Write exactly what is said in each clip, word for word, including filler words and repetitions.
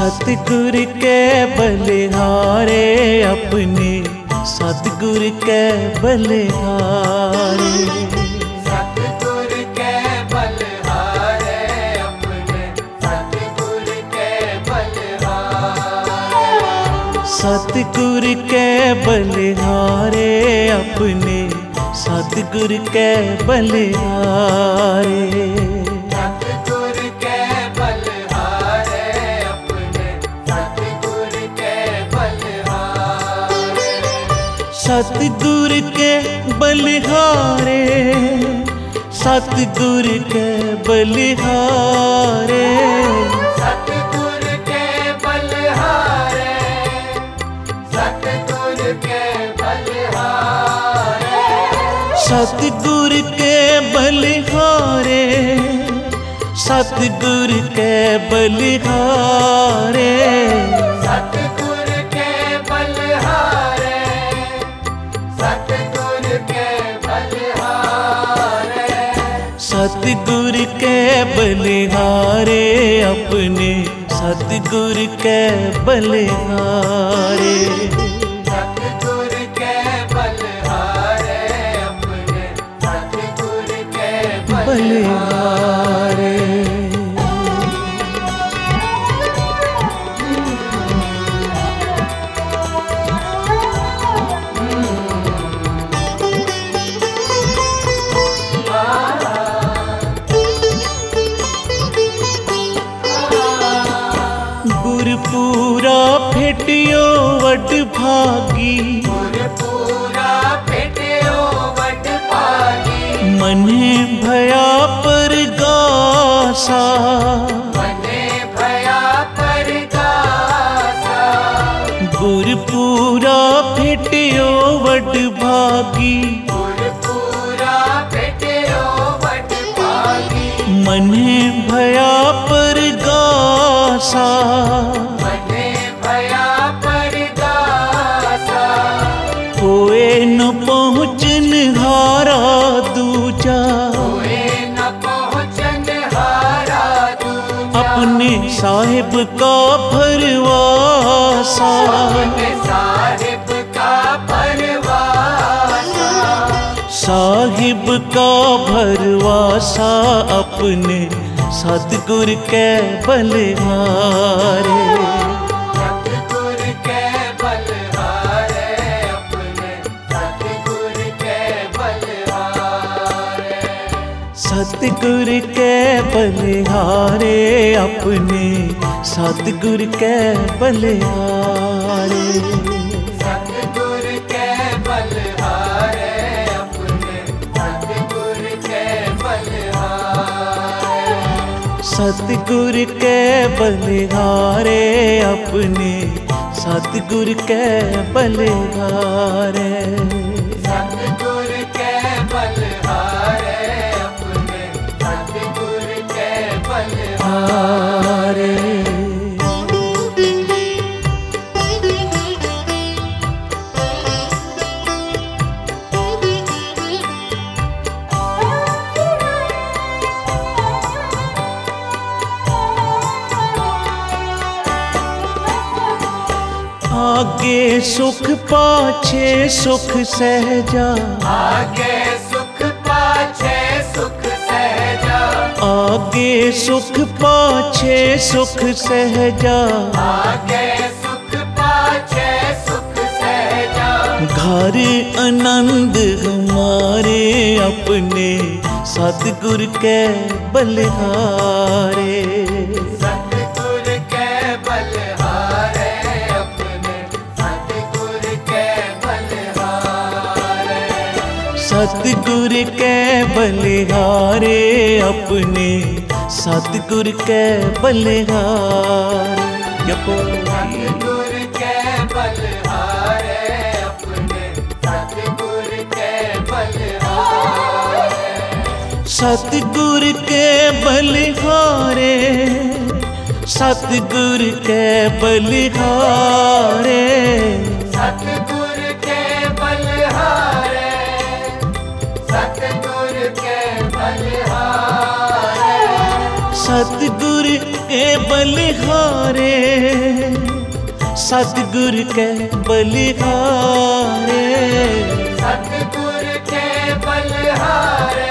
सतगुर के बलिहारे अपने, सतगुर के बलिहारे। सतगुर के बलिहारे अपने, सतगुर के बलिहारे। सतगुर के बलिहारे अपने, सतगुर के बलिहारे। सतगुर के बलिहारे, सतगुर के बलिहारे। सतगुर के बलिहारे, सतगुर के बलिहारे। सतगुर के बलिहारे, सतगुर के बलिहारे। सतगुर के बलिहारे, सतगुर के बलिहारे। सतगुर के बलिहारे अपने, सतगुर के बलिहारे। सतगुर के बलिहारे अपने, सतगुर के बलिहारे। गुरपूरा भेटियो वड भागी, गुरपूरा भेटियो वड भागी। मने भया परगासा, मने भया परगासा। गुरपूरा भेटियो वड भागी, गुरपूरा भेटियो वड भागी। मने भया परगासा। मने भया परगासा। होए न पहुँचन हारा दूजा, होए न पहुँचन हारा दूजा। अपने साहिब का भरवासा। अपने साहिब का भरवासा। साहिब का भरवासा अपने, सतगुर के बलिहारे। सतगुर के बलिहारे अपने, सतगुर के बलिहारे। सतगुर के बलिहारे अपने, सतगुर के बलिहारे। सतगुर के बलिहारे अपने, सतगुर के बलिहारे। सतगुर के बलिहारे अपने, सतगुर के बलिहारे। सतगुर के बलिहारे अपने, सतगुर के बलिहारे। आगे सुख पाछे सुख सहजा, आगे सुख पाछे सुख सहजा। आगे सुख पाछे सुख सहजा। आगे सुख पाछे सुख सहजा। घर आनंद हमारे अपने, सतगुर के बलिहारे। सतगुर के बलिहारे अपने, सतगुर के बलिहारे। सतगुर के बलिहारे अपने, सतगुर के बलिहारे। जपो सतगुर के बलिहारे अपने, सतगुर के बलिहारे। सतगुर के बलिहारे, सतगुर के बलिहारे। सतगुर के बलिहारे, सतगुर के बलिहारे। सतगुर के बलिहारे, सतगुर के बलिहारे, सतगुर के बलिहारे,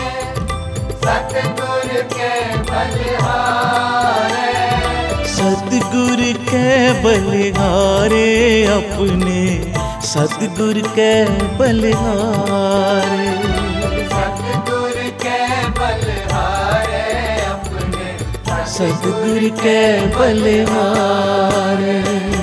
सतगुर के बलिहारे, सतगुर के बलिहारे अपने सतगुर के बलिहारे, सतगुर के बलिहारे अपने सतगुर के बलिहारे।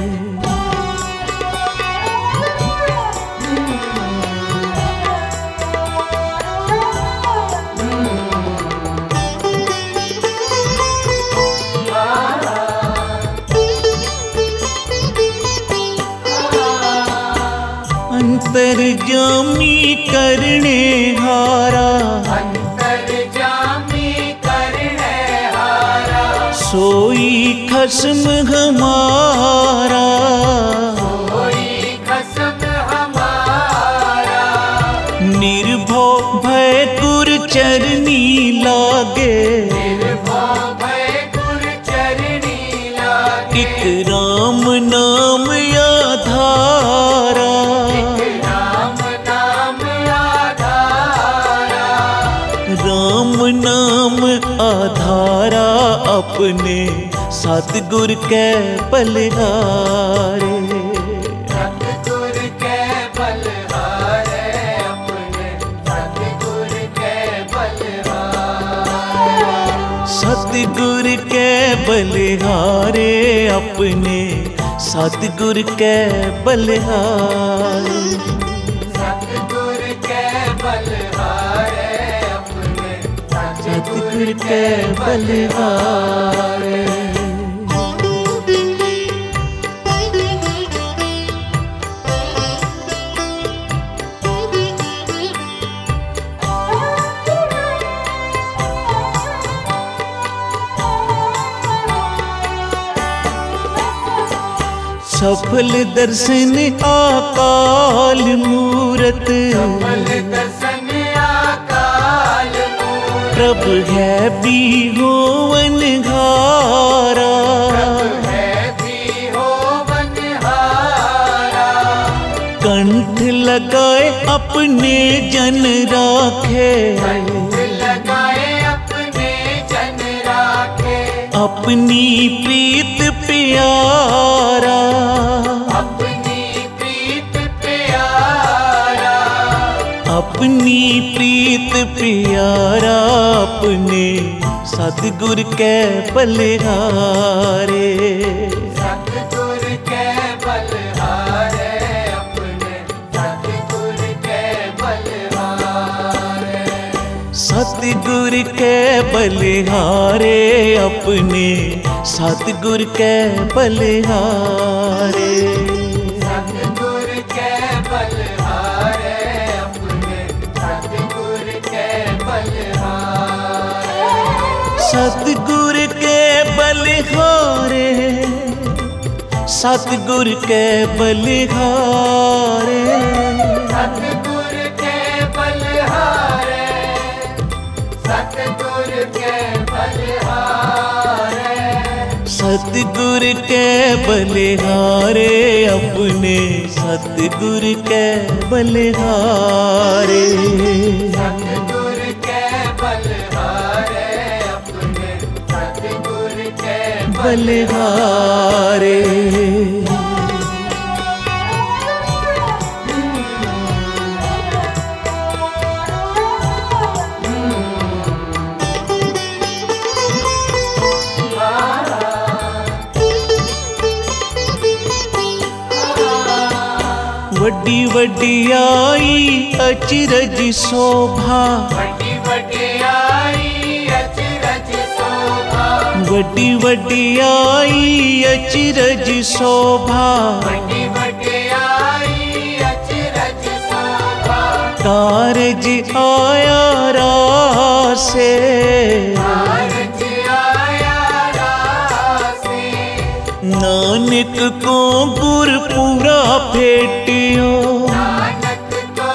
अंतर्जामी करने हारा, अंतर्जामी करने हारा, सोई खस्म हमारा, कोई खस्म हमारा, निर्भव भय गुर चरनी लागे, निर्भव भय गुर चरनी लागे, एक राम नाम आधारा, राम नाम आधारा, राम नाम आधारा अपने सतगुर के बलिहारे, सतगुर के बलिहारे अपने सतगुर के बलिहारे, सतगुर के बलिहारे अपने सतगुर के बलिहारे, सतगुर के बलिहारे अपने सतगुर के बलिहारे। सफल दर्शन आकाल मूरत, सफल दर्शन आकाल मूरत, प्रभ है बिहोवन घारा, प्रभ है बिहोवन हारा, कंठ लगाए अपने जन राखे, कंठ लगाए अपने जन राखे, अपनी प्रीत प्यारा, अपनी प्रीत प्यारा, अपनी प्रीत प्यारा अपने सतगुर के बलिहारे, सतगुर के बलिहारे अपने सतगुर के बलिहारे, सतगुर के बलिहारे अपने सतगुर के बलिहारे, सतगुर के बलिहारे अपने सतगुर के बलिहारे, सतगुर के बलिहारे, सतगुर के बलिहारे, सतगुर के बलिहारे, सतगुर के बलिहारे, सतगुर के बलिहारे अपने सतगुर के बलिहारे, सतगुर के बलिहारे अपने सतगुर के बलिहारे। वड्डी वड्डियाई अचरज शोभा, वड्डी वड्डियाई अचरज शोभा, वड्डी वड्डियाई अचरज शोभा, वड्डी वड्डियाई अचरज शोभा, कारज आया रासे, कारज आया रासे, नानक को गुरपुरा भेटियो, नानक को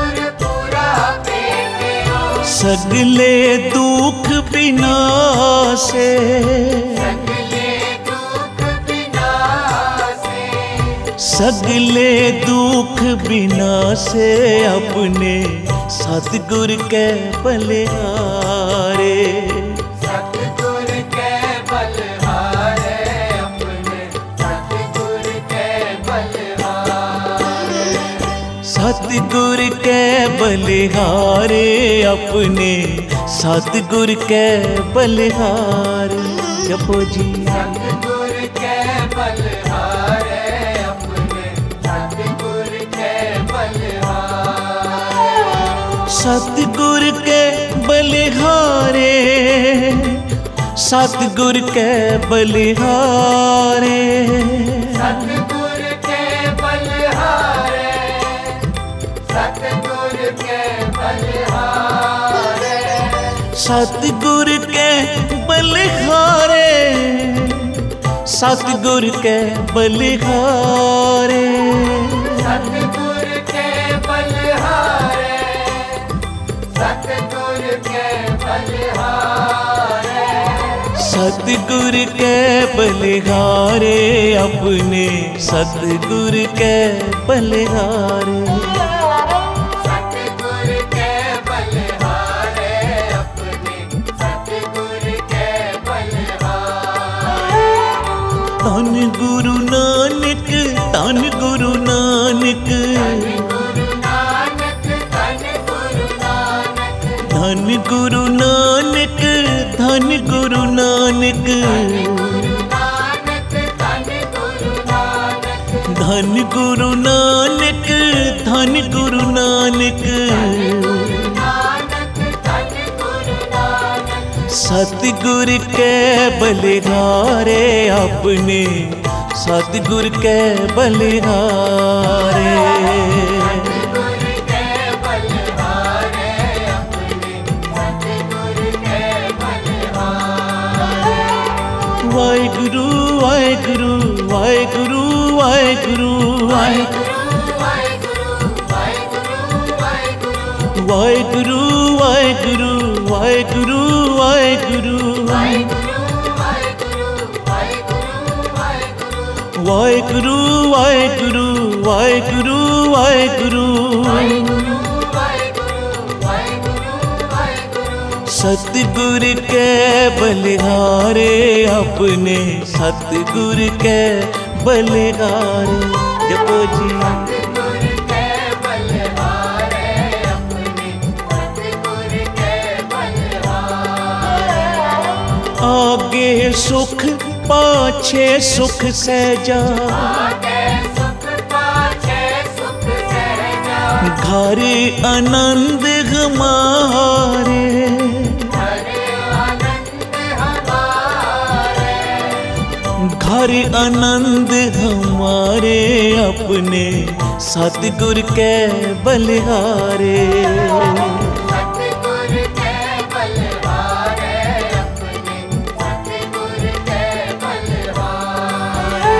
गुरपुरा भेटियो, सगले दुख विनाश से, सगले दुख विनाशे, सगले दुख बिनासे अपने सतगुर के बलिहारे। सतगुर के बलहारे अपने, सतगुर के बलहारे, सतगुर के बलिहारे अपने सतगुर के बलिहारे। जपो जी सतगुर के बलहारे अपने, सतगुर के बलहारे, सतगुर के बलिहारे, सतगुर के बलिहारे, सतगुर के बलहारे, सतगुर के बलहारे, सतगुर के बलिहारे, सतगुर के बलिहारे, सतगुर के बलहारे, सतगुर के बलहारे, सतगुर के बलिहारे अपने सतगुर के बलिहारे। सतगुर के बलहारे अपने, सतगुर के बलहारे, धन गुरु नानक, धन गुरु नानक, गुरु नानक, धन गुरु नानक, धन गुरु नानक, धन गुरु नानक, गुरु नानक, धन गुरु नानक, धन गुरु नानक, धन गुरु नानक, नानक, धन गुरु नानक, सतगुर के बलिहारे अपने सतगुर के बलिहारे। सतगुर के बलहारे अपने, सतगुर के बलहारे, वाहिगुरु वाहिगुरु वाहिगुरु वाहिगुरु वाहिगुरु, वाहिगुरु, वाहिगुरु, वाहिगुरु, वाहिगुरु वाहिगुरु वाहिगुरु वाहिगुरु वाहिगुरु, वाहिगुरु, वाहिगुरु, वाहिगुरु, वाहिगुरु वाहिगुरु वाहिगुरु वाहिगुरु वाहिगुरु, वाहिगुरु, वाहिगुरु, सतगुर के बलिहारे अपने सतगुर के बलिहारे। जपो जी सतगुर के बलहारे अपने, सतगुर के बलहारे, आगे सुख पाछे सुख सहजा, आगे सुख पाछे सुख सहजा, घर आनंद हमारे, हरे आनंद हमारे, घर आनंद हमारे अपने सतगुर के बलिहारे। सतगुर के बलहारे अपने, सतगुर के बलहारे,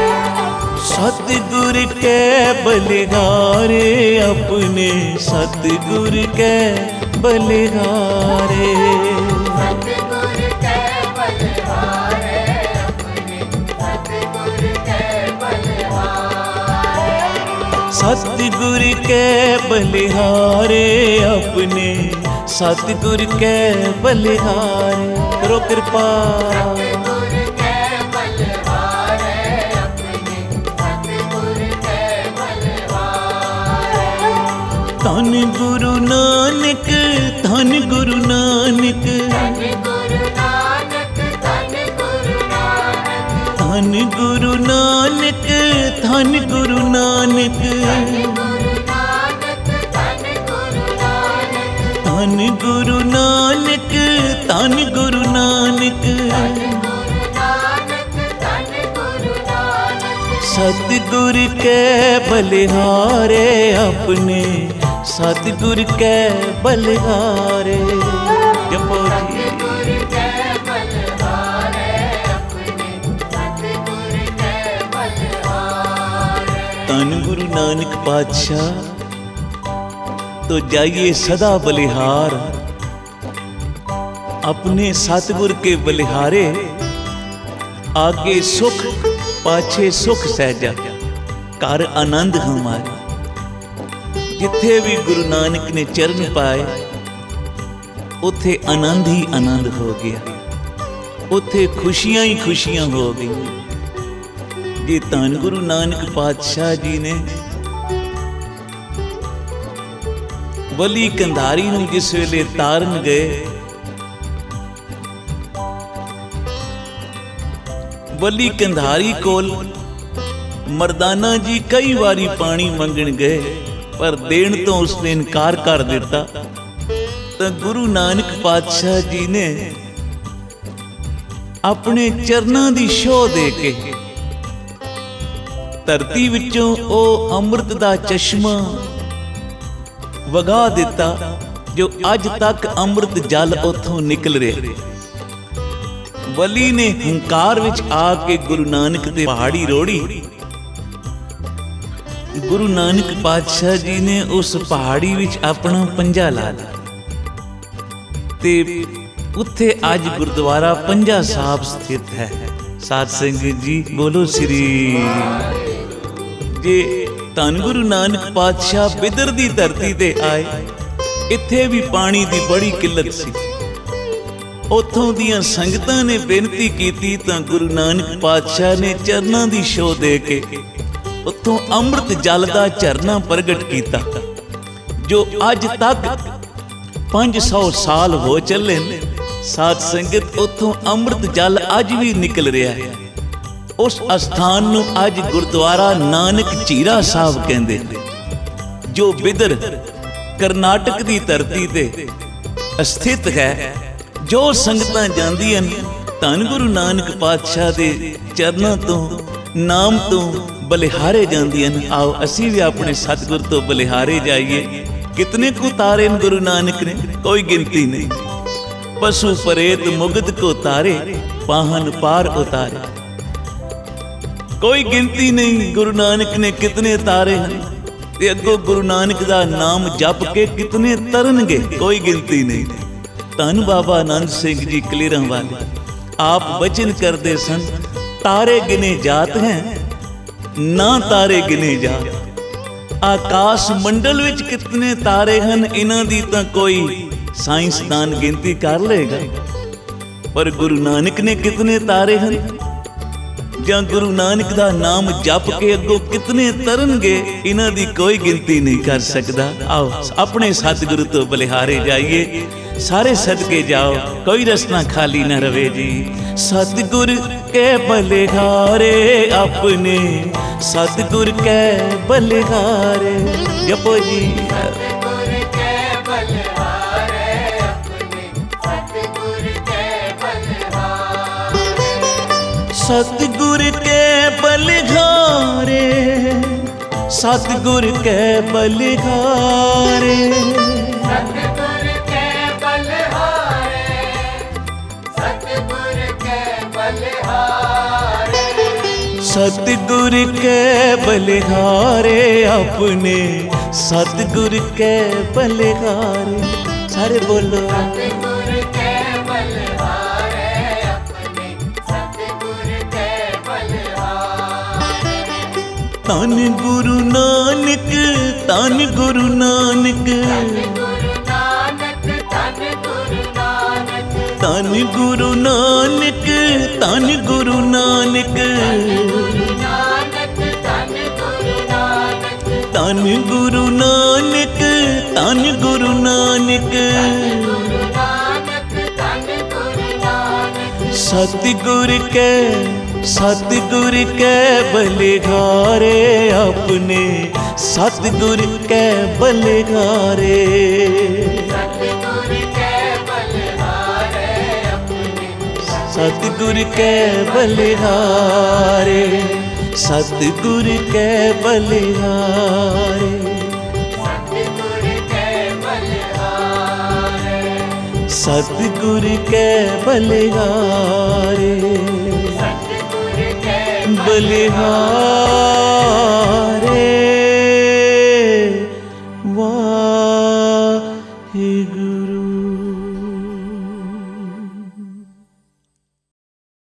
सतगुर के बलिहारे अपने सतगुर के बलिहारे। सतगुर के बलहारे अपने, सतगुर के बलहारे, सतगुर के बलिहारे अपने सतगुर के बलिहारे। करो कृपा सतगुर के बलहारे अपने, सतगुर के बलहारे, धन गुरु नानक, धन गुरु नानक, धन गुरु नानक, धन गुरु नानक, धन गुरु नानक, धन गुरु नानक, गुरु नानक, धन गुरु नानक, धन गुरु नानक, धन गुरु नानक, गुरु नानक, धन गुरु नानक, सतगुर के बलिहारे अपने सतगुर के बलिहारे। जपो जी सतगुर के बलहारे अपने, सतगुर के बलहारे, धन गुरु नानक पातशाह तो जाइए सदा बलिहार। अपने सतगुर के बलिहारे, आगे सुख पाछे सुख सहजा, कर आनंद हमारे। जिथे भी गुरु नानक ने चरण पाए उथे आनंद ही आनंद हो गया, उथे खुशियां ही खुशियां हो गई। जे धन गुरु नानक पातशाह जी ने बली कंधारी नूं जिस वेले तारन गए, बली कंधारी कोल मर्दाना जी कई बारी पानी मंगण गए, पर देण तो उसने इनकार कर दिता। तो गुरु नानक पातशाह जी ने अपने चरनां दी छोह दे के धरती विचों ओ अमृत दा चश्मा वगा दिता, जो अज तक अमृत जल उथों निकल रहा। बली ने हंकार विच आके गुरु नानक ते पहाड़ी रोड़ी। गुरु नानक पातशाह जी ने उस पहाड़ी विच अपना पंजा ला दिया ते उत्थे अज गुरुद्वारा पंजा साहिब स्थित है। साध संगत जी बोलो श्री। जे धन गुरु नानक पातशाह बिदर दी धरती ते आए, इत्थे भी पानी दी बड़ी किल्लत सी। उथों दियां संगतां ने बेनती कीती तां गुरु नानक पातशाह ने चरनां दी छोह दे के उथों अमृत जल दा झरना प्रगट कीता, जो अज तक पांच सौ साल हो चले। साध संगत उथों अमृत जल अज भी निकल रहा है। उस अस्थान नूं अज गुरुद्वारा नानक झीरा साहब कहंदे ने, जो बिदर करनाटक दी धरती ते स्थित है। जो संगतां जांदियां धन गुरु नानक पातशाह दे चरनां तो नाम तो बलिहारे जांदियां। आओ असीं भी अपने सतगुर तो बलिहारे जाइए। कितने को तारे गुरु नानक ने, कोई गिनती नहीं। पशु परेत मुगध को तारे, पाहन पार उतारे, कोई गिनती नहीं। गुरु नानक ने कितने तारे हैं ते अगों गुरु नानक दा नाम जप के कितने तरनगे, कोई गिनती नहीं। धन बाबा आनंद सिंह जी कलीरां वाले आप वचन करते सन, तारे गिने जात हैं ना तारे गिने जात। आकाश मंडल विच कितने तारे हैं, इन्हां दी तां कोई साइंसदान गिनती कर लेगा, पर गुरु नानक ने कितने तारे हैं जां गुरु नानक दा नाम जप के अगों कितने तरनगे, इन्हां दी कोई गिनती नहीं कर सकदा। आओ अपने सतगुरु तो बलिहारे जाइए, सारे सदके जाओ, कोई रस्ता खाली न रवे जी। सतगुर के बलिहारे अपने, सतगुर के बलिहारे जपो जी। सतगुर के बलिहारे अपने, सतगुर के बलिहारे। सतगुर के बलिहारे, सतगुर के बलिहारे। सतगुर के बलिहारे, सतगुर के बलिहारे। सतगुर के बलिहारे अपने, सतगुर के बलिहारे। सारे बोलो। सतगुर के बलिहारे अपने, सतगुर के बलिहारे। धन गुरु नानक, धन गुरु नानक, गुरु नानक, धन गुरु नानक, धन गुरु नानक, धन गुरु नानक, गुरु नानक, धन गुरु नानक, धन गुरु नानक, धन गुरु नानक। गुरु नानक, धन गुरु नानक। सतगुर के, सतगुर के बलिहारे अपने, सतगुर के बलिहारे। सतगुर के बलिहारे अपने, सतगुर के बलिहारे, सतगुर के बलिहारे। सतगुर के बलिहारे, सतगुर के बलिहारे, सतगुर के बलिहारे।